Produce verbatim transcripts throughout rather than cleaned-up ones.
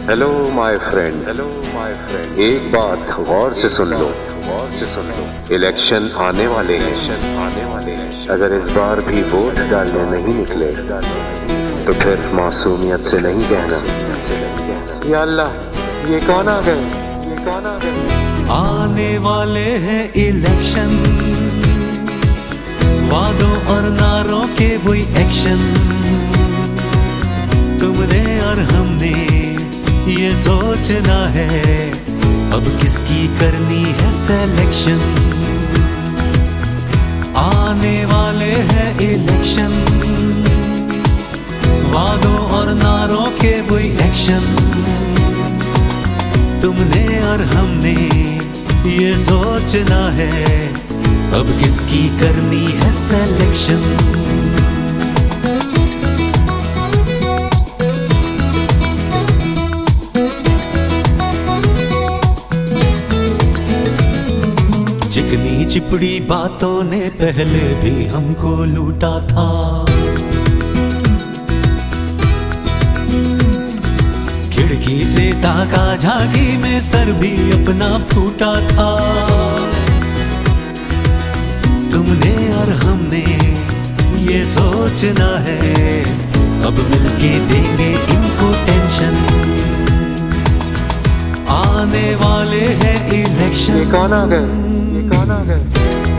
Hello my friend, hello my friend, एक बात गौर से सुन लो, गौर से सुन लो। इलेक्शन आने वाले हैं, आने वाले हैं। अगर इस बार भी वोट डालने नहीं निकले तो फिर मासूमियत से नहीं कहना या अल्लाह ये कौन आ गए, ये कौन आ गए। आने वाले हैं इलेक्शन, वादों और नारों के वही एक्शन। तुमने और हमने ये सोचना है अब किसकी करनी है सिलेक्शन। आने वाले हैं इलेक्शन, वादों और नारों के वही एक्शन। तुमने और हमने ये सोचना है अब किसकी करनी है सिलेक्शन। चिकनी चिपड़ी बातों ने पहले भी हमको लूटा था, खिड़की से ताका झांकी में सर भी अपना फूटा था। तुमने और हमने ये सोचना है अब मिलके देंगे इनको टेंशन। आने वाले हैं इलेक्शन। ये कौन आ गए, ये कौन आ गए।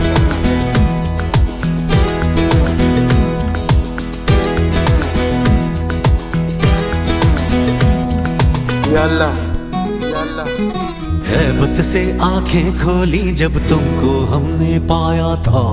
या अल्लाह, या अल्लाह। हैबत से आंखें खोली जब तुमको हमने पाया था,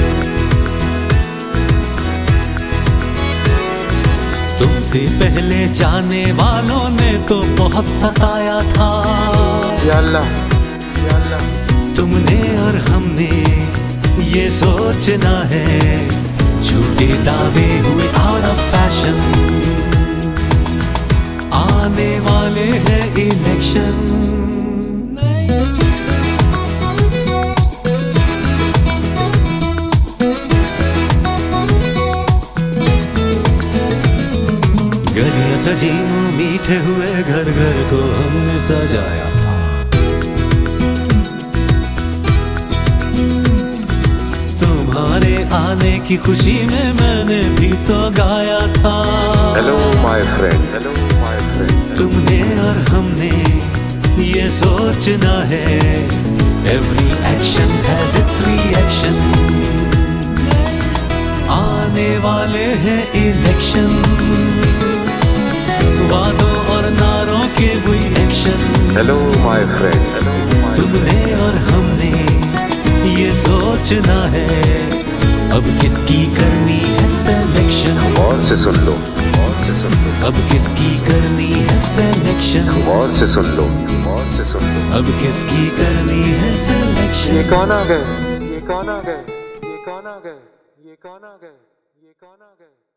तुमसे पहले जाने वालों ने तो बहुत सताया था। या अल्लाह, या अल्लाह। तुमने और हमने ये सोचना है झूठे दावे हुए आउट ऑफ फैशन। आने वाले हैं इलेक्शन। गलियां सजी मीठे हुए घर घर को हमने सजाया था। तुम्हारे आने की खुशी में मैंने भी तो गाया था। Hello my friend, hello my friend. तुमने और हमने ये सोचना है every action has its reaction. आने वाले हैं इलेक्शन, वादों और नारों के वही action. Hello my friend, hello my. तुमने और हमने ये सोचना है अब किसकी करनी है सिलेक्शन। गौर से सुन लो, गौर से सुन लो। अब किसकी करनी है सिलेक्शन। गौर से सुन लो, गौर से सुन लो। अब किसकी करनी है सिलेक्शन। ये कौन आ गए, ये कौन आ गए, ये कौन आ गए, ये कौन आ गए, ये कौन आ गए।